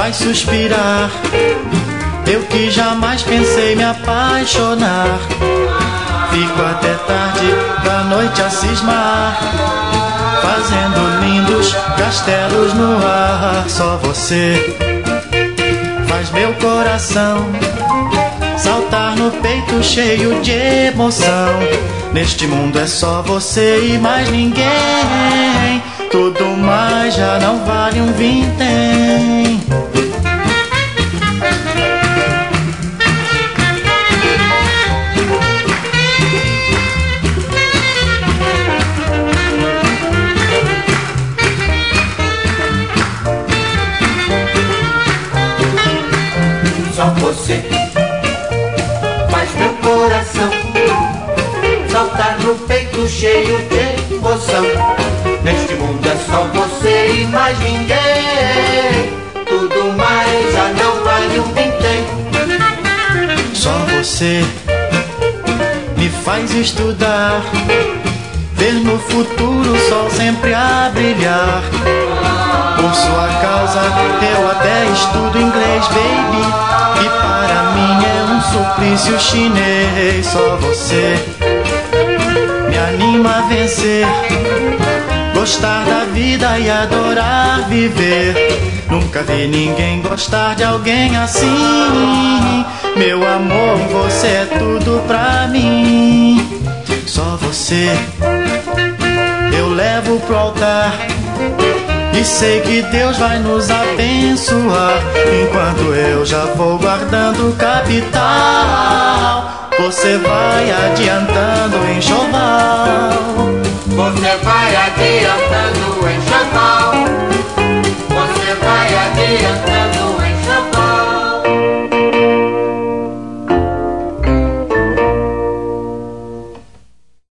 faz suspirar. Eu que jamais pensei me apaixonar. Fico até tarde da noite a cismar, fazendo lindos castelos no ar. Só você faz meu coração saltar no peito cheio de emoção. Neste mundo é só você e mais ninguém. Tudo mais já não vale um vintém. Só você faz meu coração saltar no peito cheio de emoção. Neste mundo é só você e mais ninguém. Tudo mais já não vale um vintém. Só você me faz estudar, ver no futuro o sol sempre a brilhar. Por sua causa eu até estudo inglês, baby, que para mim é um suplício chinês. Só você me anima a vencer, gostar da vida e adorar viver. Nunca vi ninguém gostar de alguém assim. Meu amor, você é tudo pra mim. Só você eu levo pro altar e sei que Deus vai nos abençoar. Enquanto eu já vou guardando capital, você vai adiantando enxoval. Você vai